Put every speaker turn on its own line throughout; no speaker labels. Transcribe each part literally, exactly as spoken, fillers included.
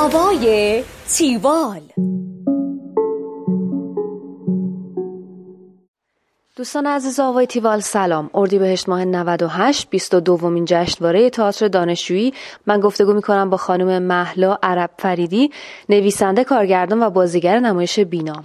هوای تیوال. دوستان عزیز آوای تیوال سلام. اردیبهشت ماه نود و هشت بیست و دومین جشنواره تئاتر دانشجویی. من گفتگو میکنم با خانم مهلا عرب فریدی، نویسنده، کارگردان و بازیگر نمایش بینام.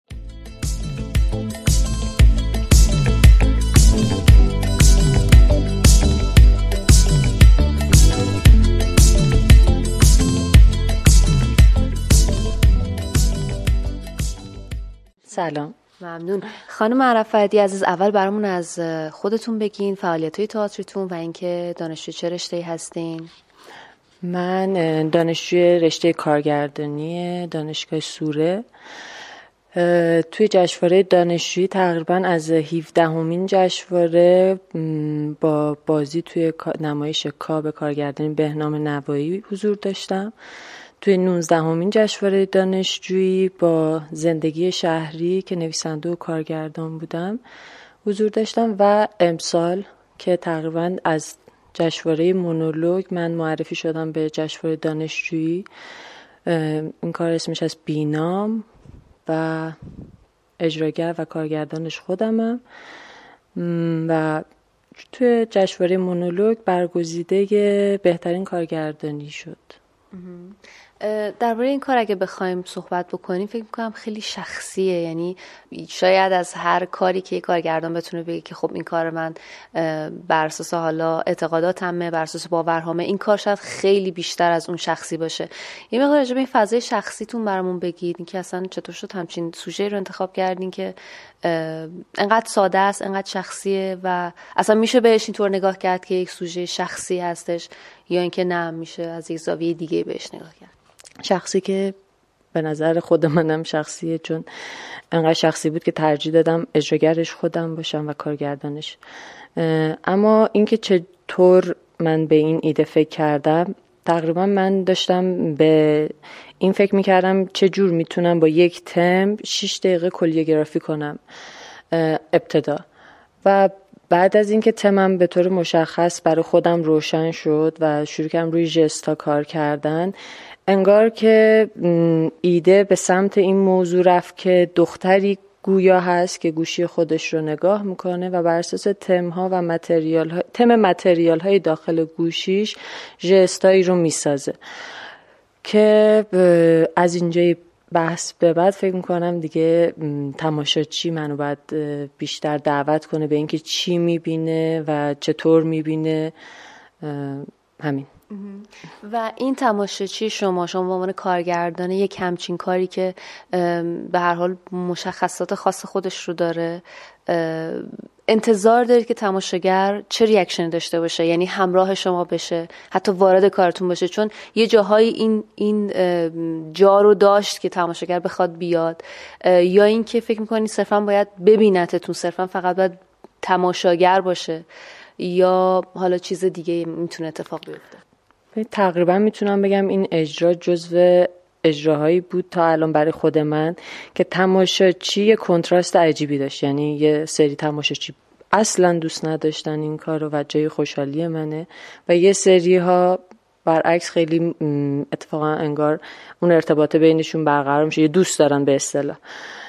سلام.
ممنون. خانم عرب فریدی عزیز، اول برامون از خودتون بگین، فعالیت‌های تئاترتون و اینکه دانشجوی چه رشته‌ای هستین؟
من دانشجوی رشته کارگردانی دانشگاه سوره. توی جشنواره دانشجویی تقریبا از هفدهمین جشنواره با بازی توی نمایش کاب کارگردانی بهنام نوایی حضور داشتم. توی نوزدهمین جشنواره دانشجویی با زندگی شهری که نویسنده و کارگردان بودم حضور داشتم و امسال که تقریبا از جشنواره مونولوگ من معرفی شدم به جشنواره دانشجویی. این کار اسمش از بینام و اجراگر و کارگردانش خودمم و توی جشنواره مونولوگ برگزیده بهترین کارگردانی شد.
درباره این کار اگه بخوایم صحبت بکنیم فکر میکنم خیلی شخصیه، یعنی شاید از هر کاری که یک کارگردان بتونه بگه که خب این کار من بر اساس حالا اعتقاداتمه، بر اساس باورهامه، این کار شاید خیلی بیشتر از اون شخصی باشه. یه مقدار راجع به این فضای شخصیتون برامون بگید، اینکه اصلا چطور شد همچین سوژه رو انتخاب کردین که انقدر ساده است، انقدر شخصیه و اصلا میشه بهش اینطور نگاه کرد که یک سوژه شخصی هستش، یا اینکه نه میشه از یک زاویه دیگه بهش نگاه کرد؟
شخصی که به نظر خود منم شخصیه، چون انقدر شخصی بود که ترجیح دادم اجراگرش خودم باشم و کارگردانش. اما اینکه چطور من به این ایده فکر کردم، تقریبا من داشتم به این فکر میکردم چه جور میتونم با یک تم شش دقیقه کلیوگرافی کنم ابتدا، و بعد از اینکه تمم به طور مشخص برای خودم روشن شد و شروع کردم روی ژستا کار کردن، انگار که ایده به سمت این موضوع رفت که دختری گویا هست که گوشی خودش رو نگاه میکنه و بر اساس تم‌ها و متریال ها، تم متریال های داخل گوشیش ژستایی رو میسازه که از اینجای بحث به بعد فکر میکنم دیگه تماشاچی منو باید بیشتر دعوت کنه به اینکه چی میبینه و چطور میبینه. همین.
و این تماشاچی شما شما به عنوان کارگردان یک همچین کاری که به هر حال مشخصات خاص خودش رو داره، انتظار دارید که تماشاگر چه ریاکشن داشته باشه، یعنی همراه شما بشه، حتی وارد کارتون باشه؟ چون یه جاهایی این این جا رو داشت که تماشاگر بخواد بیاد، یا این که فکر می‌کنید صرفا باید ببینتتون، صرفا فقط باید تماشاگر باشه، یا حالا چیز دیگه میتونه اتفاق بیفته؟
تقریبا میتونم بگم این اجرا جزو اجراهایی بود تا الان برای خود من که تماشاچی یه کنتراست عجیبی داشت. یعنی یه سری تماشاچی اصلا دوست نداشتن این کار رو و جای خوشحالی منه، و یه سری ها برعکس خیلی اتفاقا انگار اون ارتباط بینشون برقرار میشه، یه دوست دارن به اصطلاح.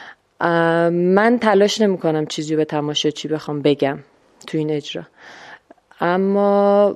من تلاش نمی کنم چیزی به تماشاچی بخوام بگم تو این اجرا، اما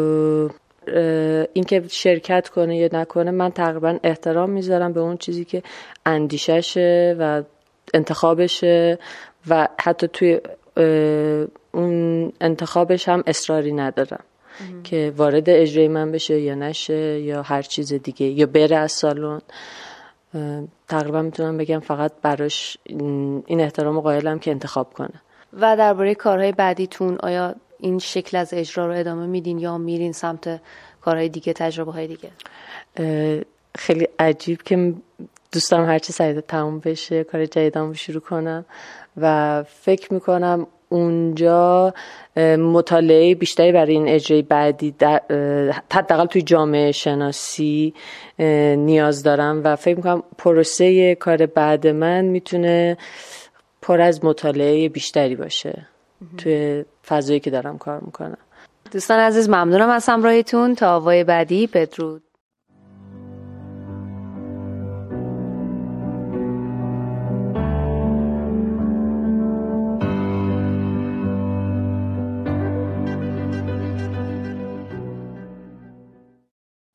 اینکه شرکت کنه یا نکنه من تقریبا احترام میذارم به اون چیزی که اندیششه و انتخابشه، و حتی توی اون انتخابش هم اصراری ندارم ام. که وارد اجرای من بشه یا نشه یا هر چیز دیگه یا بره از سالن. تقریبا میتونم بگم فقط براش این احترام قائلم که انتخاب کنه.
و درباره کارهای بعدیتون، آیا این شکل از اجرا رو ادامه میدین یا میرین سمت کارهای دیگه، تجربه های دیگه؟
خیلی عجیب که دوستم هرچی سریعتر تموم بشه کار جدیدم رو شروع کنم و فکر میکنم اونجا مطالعه بیشتری برای این اجرای بعدی حداقل توی جامعه شناسی نیاز دارم و فکر میکنم پروسه کار بعد من میتونه پر از مطالعه بیشتری باشه توی فضایی که دارم کار میکنم.
دوستان عزیز، ممنونم از همراهیتون. تا آوای بعدی، بدرود.